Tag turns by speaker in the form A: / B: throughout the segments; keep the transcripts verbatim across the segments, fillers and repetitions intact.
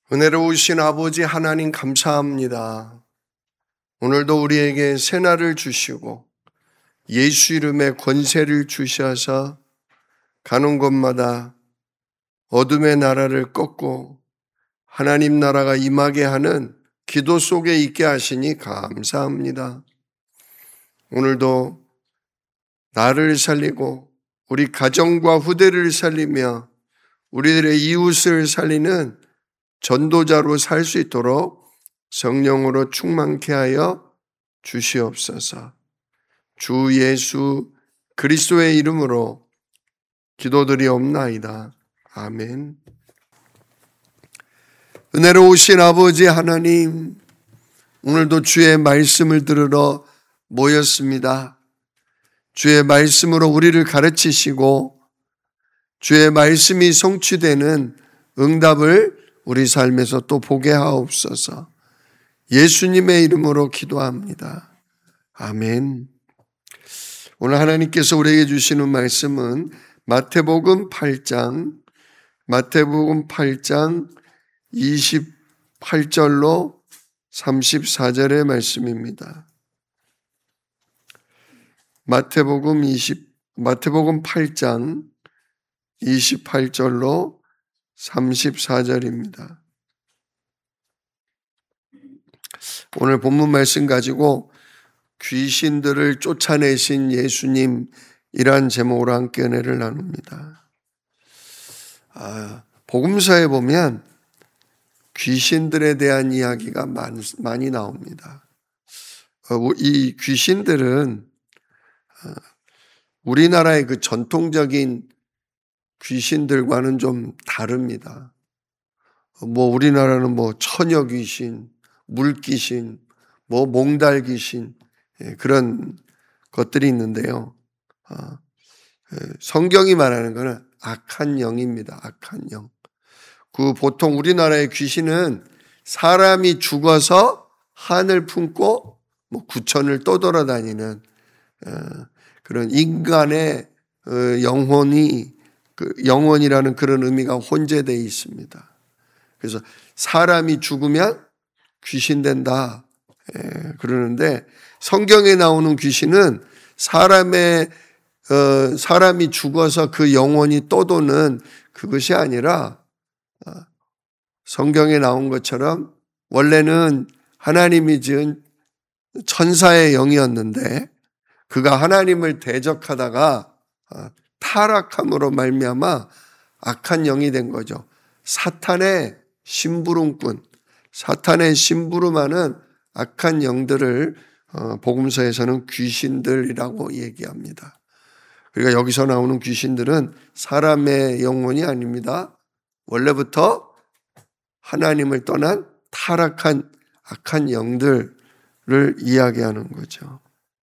A: 은혜로우신 아버지 하나님 감사합니다. 오늘도 우리에게 새날을 주시고 예수 이름의 권세를 주셔서 가는 곳마다 어둠의 나라를 꺾고 하나님 나라가 임하게 하는 기도 속에 있게 하시니 감사합니다. 오늘도 나를 살리고 우리 가정과 후대를 살리며 우리들의 이웃을 살리는 전도자로 살 수 있도록 성령으로 충만케 하여 주시옵소서. 주 예수 그리스도의 이름으로 기도드리옵나이다. 아멘. 은혜로우신 아버지 하나님, 오늘도 주의 말씀을 들으러 모였습니다. 주의 말씀으로 우리를 가르치시고 주의 말씀이 성취되는 응답을 우리 삶에서 또 보게 하옵소서. 예수님의 이름으로 기도합니다. 아멘. 오늘 하나님께서 우리에게 주시는 말씀은 마태복음 팔 장, 마태복음 팔 장 이십팔 절로 삼십사 절의 말씀입니다. 마태복음 이십, 마태복음 팔 장 이십팔 절로 삼십사 절입니다. 오늘 본문 말씀 가지고 귀신들을 쫓아내신 예수님이란 제목으로 함께 은혜를 나눕니다. 아, 복음서에 보면 귀신들에 대한 이야기가 많, 많이 나옵니다. 이 귀신들은 우리나라의 그 전통적인 귀신들과는 좀 다릅니다. 뭐 우리나라는 뭐 처녀 귀신, 물귀신, 뭐 몽달 귀신, 그런 것들이 있는데요. 성경이 말하는 것은 악한 영입니다. 악한 영. 그 보통 우리나라의 귀신은 사람이 죽어서 한을 품고 뭐 구천을 떠돌아다니는 그런 인간의 영혼이 그 영혼이라는 그런 의미가 혼재되어 있습니다. 그래서 사람이 죽으면 귀신 된다 그러는데 성경에 나오는 귀신은 사람의 어, 사람이 죽어서 그 영혼이 떠도는 그것이 아니라 어, 성경에 나온 것처럼 원래는 하나님이 지은 천사의 영이었는데 그가 하나님을 대적하다가 어, 타락함으로 말미암아 악한 영이 된 거죠. 사탄의 심부름꾼, 사탄의 심부름하는 악한 영들을 복음서에서는 귀신들이라고 얘기합니다. 그러니까 여기서 나오는 귀신들은 사람의 영혼이 아닙니다. 원래부터 하나님을 떠난 타락한 악한 영들을 이야기하는 거죠.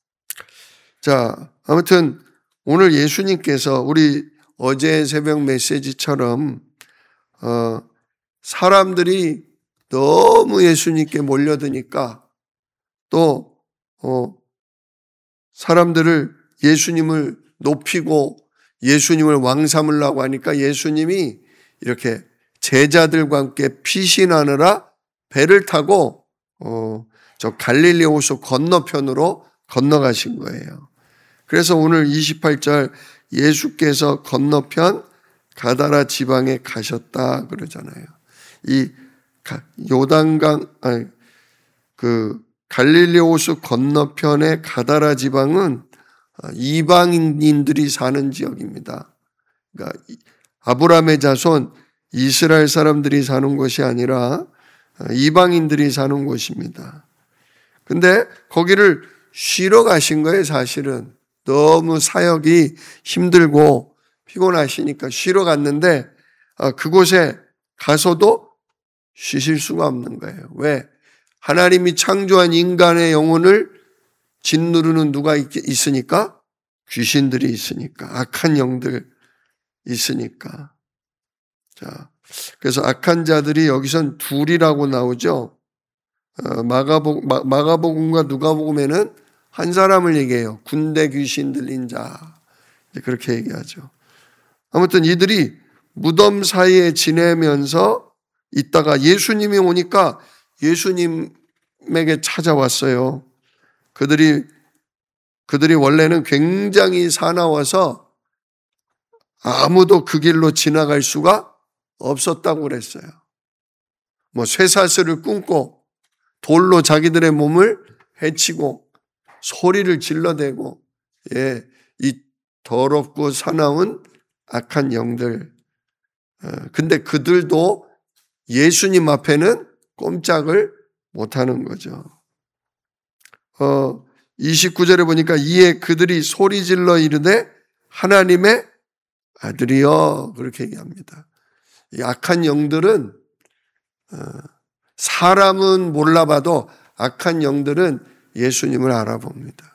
A: 자, 아무튼 오늘 예수님께서 우리 어제 새벽 메시지처럼 어, 사람들이 너무 예수님께 몰려드니까 또 어, 사람들을 예수님을 높이고 예수님을 왕 삼으려고 하니까 예수님이 이렇게 제자들과 함께 피신하느라 배를 타고 어, 저 갈릴리 호수 건너편으로 건너가신 거예요. 그래서 오늘 이십팔 절 예수께서 건너편 가다라 지방에 가셨다 그러잖아요. 이 요단강 아니 그 갈릴리 호수 건너편의 가다라 지방은 이방인들이 사는 지역입니다. 그러니까 아브라함의 자손 이스라엘 사람들이 사는 곳이 아니라 이방인들이 사는 곳입니다. 근데 거기를 쉬러 가신 거예요, 사실은. 너무 사역이 힘들고 피곤하시니까 쉬러 갔는데 그곳에 가서도 쉬실 수가 없는 거예요. 왜? 하나님이 창조한 인간의 영혼을 짓누르는 누가 있으니까? 귀신들이 있으니까. 악한 영들 있으니까. 자, 그래서 악한 자들이 여기선 둘이라고 나오죠. 마가복, 마가복음과 누가복음에는 한 사람을 얘기해요. 군대 귀신 들린 자. 그렇게 얘기하죠. 아무튼 이들이 무덤 사이에 지내면서 있다가 예수님이 오니까 예수님에게 찾아왔어요. 그들이 그들이 원래는 굉장히 사나워서 아무도 그 길로 지나갈 수가 없었다고 그랬어요. 뭐 쇠사슬을 끊고 돌로 자기들의 몸을 해치고 소리를 질러대고, 예, 이 더럽고 사나운 악한 영들. 어, 근데 그들도 예수님 앞에는 꼼짝을 못하는 거죠. 어, 이십구 절에 보니까 이에 그들이 소리질러 이르되 하나님의 아들이여, 그렇게 얘기합니다. 이 악한 영들은 어, 사람은 몰라봐도 악한 영들은 예수님을 알아봅니다.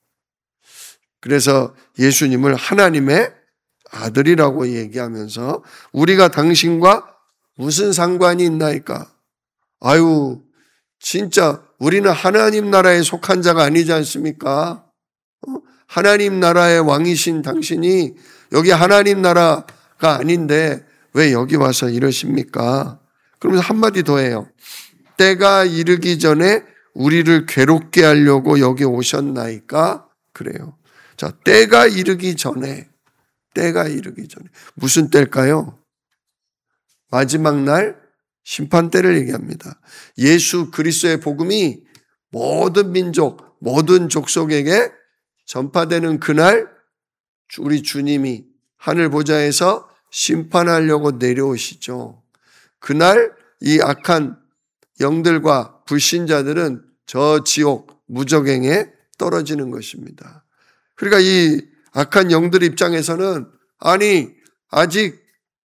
A: 그래서 예수님을 하나님의 아들이라고 얘기하면서 우리가 당신과 무슨 상관이 있나이까? 아유, 진짜 우리는 하나님 나라에 속한 자가 아니지 않습니까? 하나님 나라의 왕이신 당신이 여기 하나님 나라가 아닌데 왜 여기 와서 이러십니까? 그러면서 한마디 더 해요. 때가 이르기 전에 우리를 괴롭게 하려고 여기 오셨나이까? 그래요. 자, 때가 이르기 전에, 때가 이르기 전에. 무슨 때일까요? 마지막 날 심판 때를 얘기합니다. 예수 그리스도의 복음이 모든 민족, 모든 족속에게 전파되는 그날 우리 주님이 하늘 보좌에서 심판하려고 내려오시죠. 그날 이 악한 영들과 불신자들은 저 지옥 무저갱에 떨어지는 것입니다. 그러니까 이 악한 영들 입장에서는 아니 아직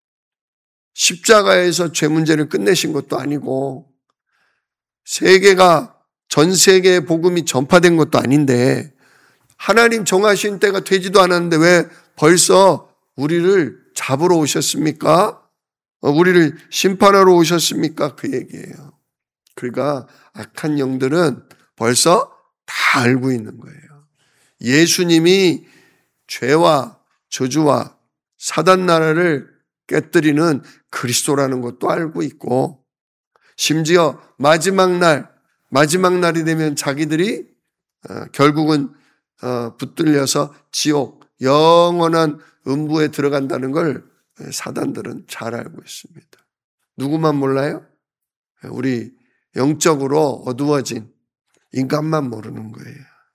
A: 십자가에서 죄 문제를 끝내신 것도 아니고 세계가 전 세계에 복음이 전파된 것도 아닌데 하나님 정하신 때가 되지도 않았는데 왜 벌써 우리를 잡으러 오셨습니까? 우리를 심판하러 오셨습니까? 그 얘기예요. 그러니까 악한 영들은 벌써 다 알고 있는 거예요. 예수님이 죄와 저주와 사단 나라를 깨뜨리는 그리스도라는 것도 알고 있고 심지어 마지막 날, 마지막 날이 되면 자기들이 결국은 붙들려서 지옥, 영원한 음부에 들어간다는 걸 사단들은 잘 알고 있습니다. 누구만 몰라요? 우리 영적으로 어두워진 인간만 모르는 거예요.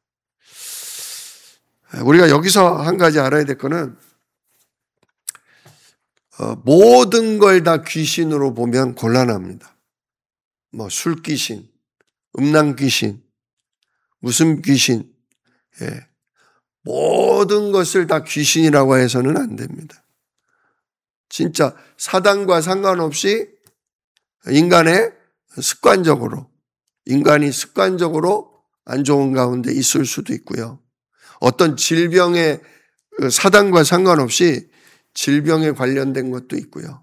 A: 우리가 여기서 한 가지 알아야 될 거는 어, 모든 걸 다 귀신으로 보면 곤란합니다. 뭐 술 귀신, 음란 귀신, 무슨 귀신, 예. 모든 것을 다 귀신이라고 해서는 안 됩니다. 진짜 사단과 상관없이 인간의 습관적으로, 인간이 습관적으로 안 좋은 가운데 있을 수도 있고요. 어떤 질병의 사단과 상관없이 질병에 관련된 것도 있고요.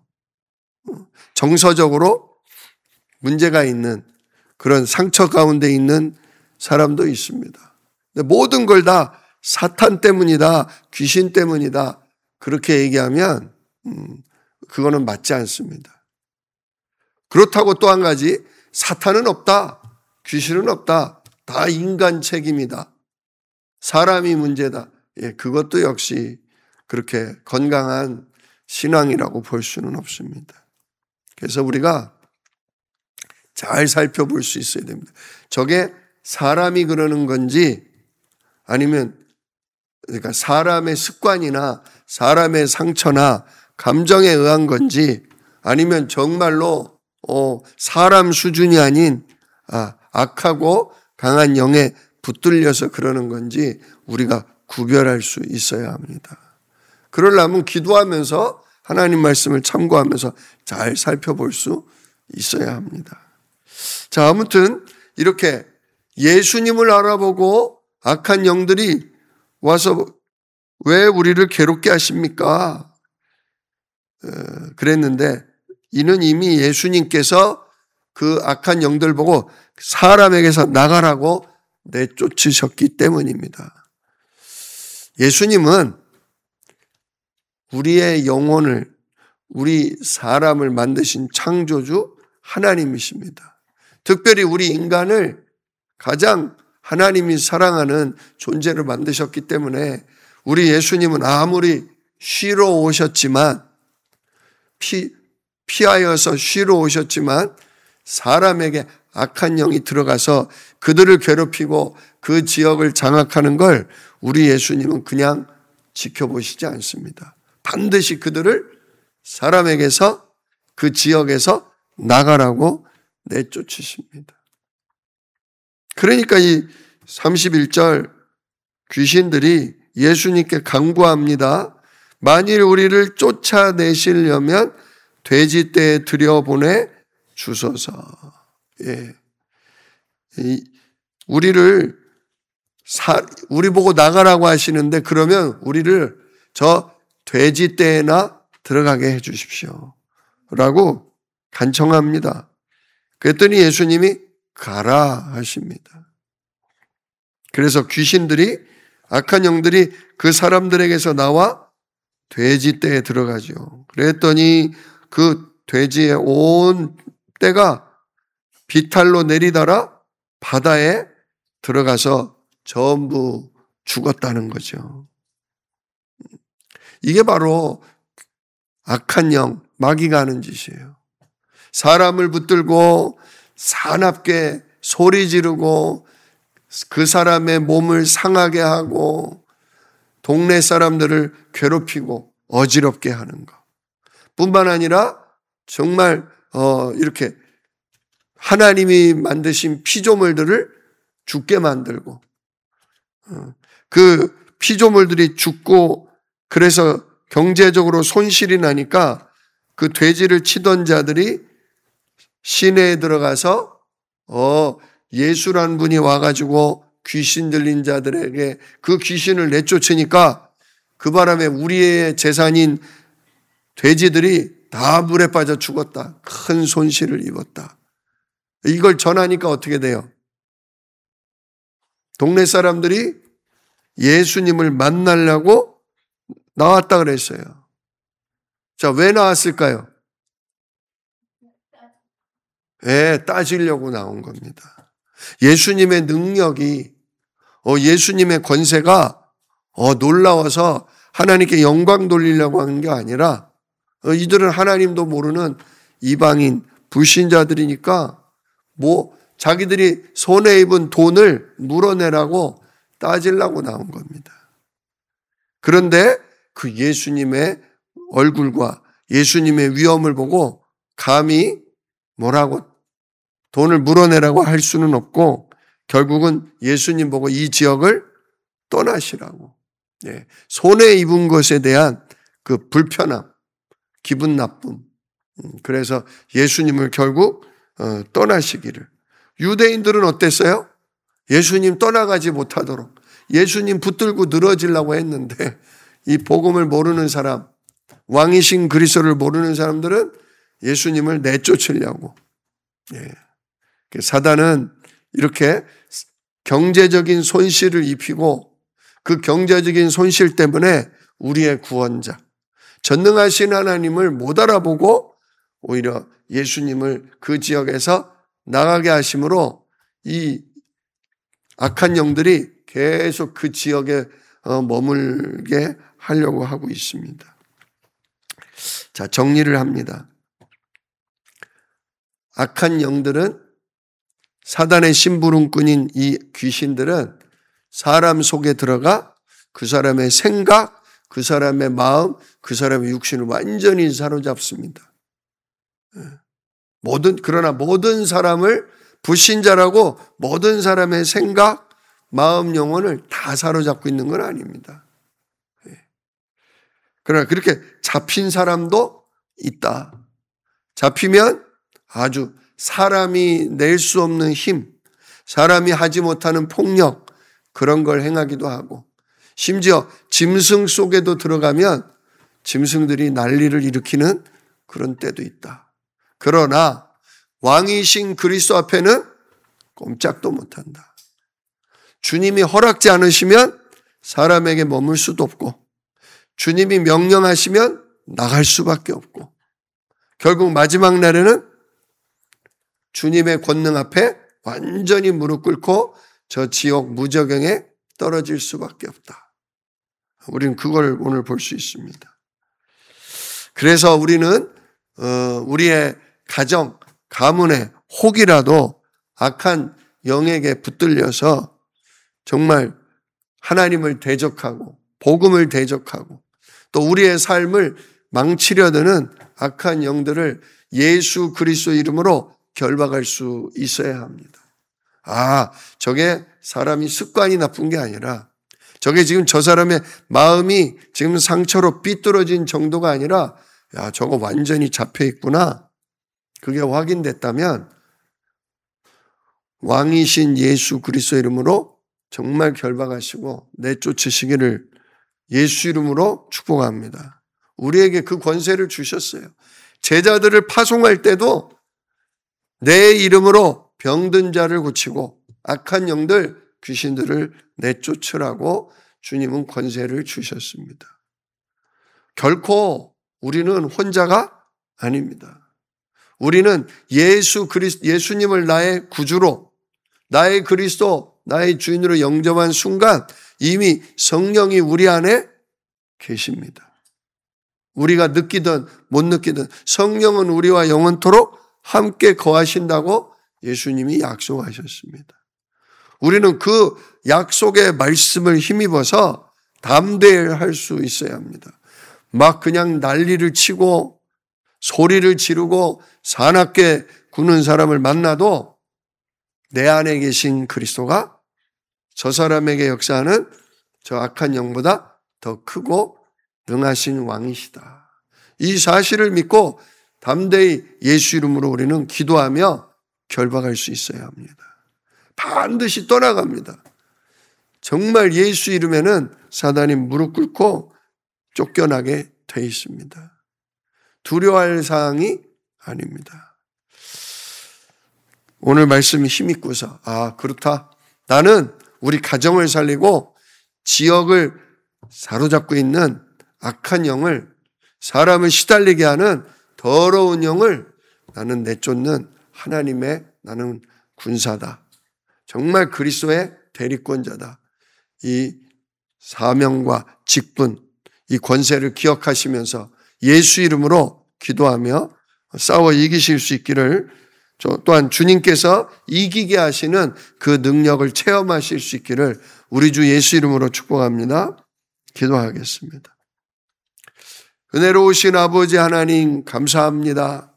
A: 정서적으로 문제가 있는 그런 상처 가운데 있는 사람도 있습니다. 근데 모든 걸 다 사탄 때문이다, 귀신 때문이다 그렇게 얘기하면 음, 그거는 맞지 않습니다. 그렇다고 또 한 가지 사탄은 없다, 귀신은 없다, 다 인간 책임이다, 사람이 문제다. 예, 그것도 역시 그렇게 건강한 신앙이라고 볼 수는 없습니다. 그래서 우리가 잘 살펴볼 수 있어야 됩니다. 저게 사람이 그러는 건지 아니면 그러니까 사람의 습관이나 사람의 상처나 감정에 의한 건지 아니면 정말로 어, 사람 수준이 아닌 아, 악하고 강한 영에 붙들려서 그러는 건지 우리가 구별할 수 있어야 합니다. 그러려면 기도하면서 하나님 말씀을 참고하면서 잘 살펴볼 수 있어야 합니다. 자, 아무튼 이렇게 예수님을 알아보고 악한 영들이 와서 왜 우리를 괴롭게 하십니까? 그랬는데 이는 이미 예수님께서 그 악한 영들 보고 사람에게서 나가라고 내쫓으셨기 때문입니다. 예수님은 우리의 영혼을, 우리 사람을 만드신 창조주 하나님이십니다. 특별히 우리 인간을 가장 하나님이 사랑하는 존재로 만드셨기 때문에 우리 예수님은 아무리 쉬러 오셨지만 피, 피하여서 쉬러 오셨지만 사람에게 악한 영이 들어가서 그들을 괴롭히고 그 지역을 장악하는 걸 우리 예수님은 그냥 지켜보시지 않습니다. 반드시 그들을 사람에게서 그 지역에서 나가라고 내쫓으십니다. 그러니까 이 삼십일 절 귀신들이 예수님께 간구합니다. 만일 우리를 쫓아내시려면 돼지떼에 들여보내 주소서. 예. 이, 우리를 사, 우리 보고 나가라고 하시는데 그러면 우리를 저 돼지떼에나 들어가게 해 주십시오. 라고 간청합니다. 그랬더니 예수님이 가라 하십니다. 그래서 귀신들이, 악한 영들이 그 사람들에게서 나와 돼지떼에 들어가죠. 그랬더니 그 돼지의 온 떼가 비탈로 내리달아 바다에 들어가서 전부 죽었다는 거죠. 이게 바로 악한 영, 마귀가 하는 짓이에요. 사람을 붙들고 사납게 소리 지르고 그 사람의 몸을 상하게 하고 동네 사람들을 괴롭히고 어지럽게 하는 것. 뿐만 아니라 정말 어 이렇게 하나님이 만드신 피조물들을 죽게 만들고 그 피조물들이 죽고 그래서 경제적으로 손실이 나니까 그 돼지를 치던 자들이 시내에 들어가서 어 예수란 분이 와가지고 귀신 들린 자들에게 그 귀신을 내쫓으니까 그 바람에 우리의 재산인 돼지들이 다 물에 빠져 죽었다. 큰 손실을 입었다. 이걸 전하니까 어떻게 돼요? 동네 사람들이 예수님을 만나려고 나왔다 그랬어요. 자, 왜 나왔을까요? 예, 따지려고 나온 겁니다. 예수님의 능력이, 어, 예수님의 권세가 어, 놀라워서 하나님께 영광 돌리려고 하는 게 아니라 어, 이들은 하나님도 모르는 이방인 불신자들이니까 뭐 자기들이 손에 입은 돈을 물어내라고 따지려고 나온 겁니다. 그런데 그 예수님의 얼굴과 예수님의 위엄을 보고 감히 뭐라고 돈을 물어내라고 할 수는 없고 결국은 예수님 보고 이 지역을 떠나시라고. 예, 손에 입은 것에 대한 그 불편함, 기분 나쁨. 그래서 예수님을 결국 떠나시기를. 유대인들은 어땠어요? 예수님 떠나가지 못하도록 예수님 붙들고 늘어지려고 했는데 이 복음을 모르는 사람, 왕이신 그리스도를 모르는 사람들은 예수님을 내쫓으려고. 예. 사단은 이렇게 경제적인 손실을 입히고 그 경제적인 손실 때문에 우리의 구원자, 전능하신 하나님을 못 알아보고 오히려 예수님을 그 지역에서 나가게 하심으로 이 악한 영들이 계속 그 지역에 머물게 하려고 하고 있습니다. 자, 정리를 합니다. 악한 영들은 사단의 심부름꾼인 이 귀신들은 사람 속에 들어가 그 사람의 생각, 그 사람의 마음, 그 사람의 육신을 완전히 사로잡습니다. 모든, 그러나 모든 사람을 불신자라고 모든 사람의 생각, 마음, 영혼을 다 사로잡고 있는 건 아닙니다. 그러나 그렇게 잡힌 사람도 있다. 잡히면 아주 사람이 낼 수 없는 힘, 사람이 하지 못하는 폭력, 그런 걸 행하기도 하고, 심지어 짐승 속에도 들어가면 짐승들이 난리를 일으키는 그런 때도 있다. 그러나 왕이신 그리스도 앞에는 꼼짝도 못한다. 주님이 허락지 않으시면 사람에게 머물 수도 없고, 주님이 명령하시면 나갈 수밖에 없고, 결국 마지막 날에는 주님의 권능 앞에 완전히 무릎 꿇고 저 지옥 무저경에 떨어질 수밖에 없다. 우리는 그걸 오늘 볼 수 있습니다. 그래서 우리는 우리의 가정, 가문에 혹이라도 악한 영에게 붙들려서 정말 하나님을 대적하고 복음을 대적하고 또 우리의 삶을 망치려 드는 악한 영들을 예수 그리스도 이름으로 결박할 수 있어야 합니다. 아, 저게 사람이 습관이 나쁜 게 아니라 저게 지금 저 사람의 마음이 지금 상처로 삐뚤어진 정도가 아니라 야, 저거 완전히 잡혀 있구나. 그게 확인됐다면 왕이신 예수 그리스도 이름으로 정말 결박하시고 내쫓으시기를 예수 이름으로 축복합니다. 우리에게 그 권세를 주셨어요. 제자들을 파송할 때도 내 이름으로 병든 자를 고치고 악한 영들, 귀신들을 내쫓으라고 주님은 권세를 주셨습니다. 결코 우리는 혼자가 아닙니다. 우리는 예수 그리스도, 예수님을 나의 구주로, 나의 그리스도, 나의 주인으로 영접한 순간 이미 성령이 우리 안에 계십니다. 우리가 느끼든 못 느끼든 성령은 우리와 영원토록 함께 거하신다고 예수님이 약속하셨습니다. 우리는 그 약속의 말씀을 힘입어서 담대할 수 있어야 합니다. 막 그냥 난리를 치고 소리를 지르고 사납게 구는 사람을 만나도 내 안에 계신 그리스도가 저 사람에게 역사하는 저 악한 영보다 더 크고 능하신 왕이시다. 이 사실을 믿고 담대히 예수 이름으로 우리는 기도하며 결박할 수 있어야 합니다. 반드시 떠나갑니다. 정말 예수 이름에는 사단이 무릎 꿇고 쫓겨나게 돼 있습니다. 두려워할 사항이 아닙니다. 오늘 말씀이 힘있고서 아 그렇다. 나는 우리 가정을 살리고 지역을 사로잡고 있는 악한 영을 사람을 시달리게 하는 더러운 영을 나는 내쫓는 하나님의 나는 군사다. 정말 그리스도의 대리권자다. 이 사명과 직분, 이 권세를 기억하시면서 예수 이름으로 기도하며 싸워 이기실 수 있기를 또한 주님께서 이기게 하시는 그 능력을 체험하실 수 있기를 우리 주 예수 이름으로 축복합니다. 기도하겠습니다. 은혜로우신 아버지 하나님 감사합니다.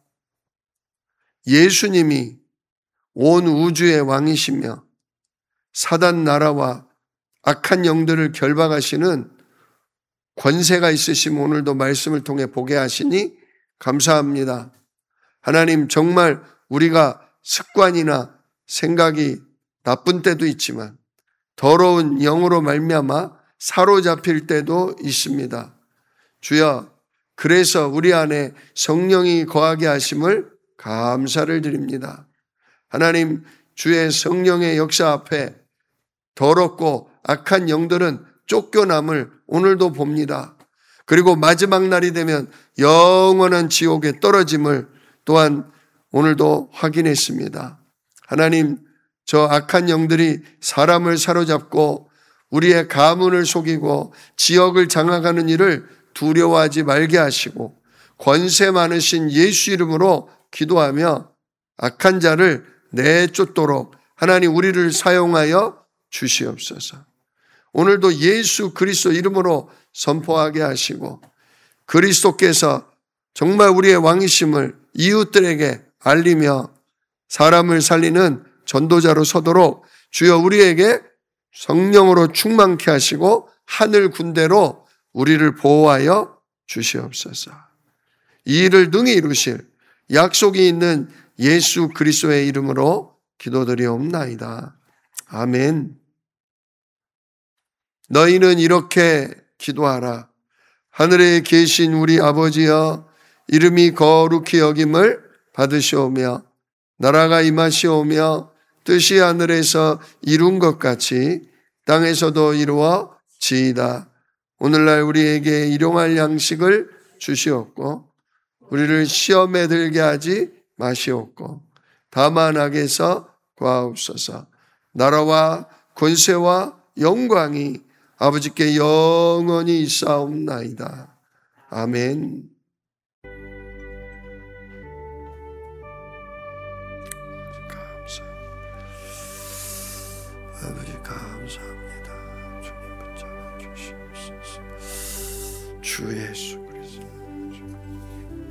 A: 예수님이 온 우주의 왕이시며 사단 나라와 악한 영들을 결박하시는 권세가 있으심 오늘도 말씀을 통해 보게 하시니 감사합니다. 하나님 정말 우리가 습관이나 생각이 나쁜 때도 있지만 더러운 영으로 말미암아 사로잡힐 때도 있습니다. 주여 그래서 우리 안에 성령이 거하게 하심을 감사를 드립니다. 하나님 주의 성령의 역사 앞에 더럽고 악한 영들은 쫓겨남을 오늘도 봅니다. 그리고 마지막 날이 되면 영원한 지옥에 떨어짐을 또한 오늘도 확인했습니다. 하나님 저 악한 영들이 사람을 사로잡고 우리의 가문을 속이고 지역을 장악하는 일을 두려워하지 말게 하시고 권세 많으신 예수 이름으로 기도하며 악한 자를 내쫓도록 하나님 우리를 사용하여 주시옵소서. 오늘도 예수 그리스도 이름으로 선포하게 하시고 그리스도께서 정말 우리의 왕이심을 이웃들에게 알리며 사람을 살리는 전도자로 서도록 주여 우리에게 성령으로 충만케 하시고 하늘 군대로 우리를 보호하여 주시옵소서. 이 일을 능히 이루실 약속이 있는 예수 그리스도의 이름으로 기도드리옵나이다. 아멘. 너희는 이렇게 기도하라. 하늘에 계신 우리 아버지여 이름이 거룩히 여김을 받으시오며 나라가 임하시오며 뜻이 하늘에서 이룬 것 같이 땅에서도 이루어지이다. 오늘날 우리에게 일용할 양식을 주시옵고 우리를 시험에 들게 하지 마시옵고 다만하게서 구하옵소서. 나라와 권세와 영광이 아버지께 영원히 있사옵나이다. 아멘. 아버지 감사합니다. 주님 붙잡아 주시옵소서. 주 예수 그리스도.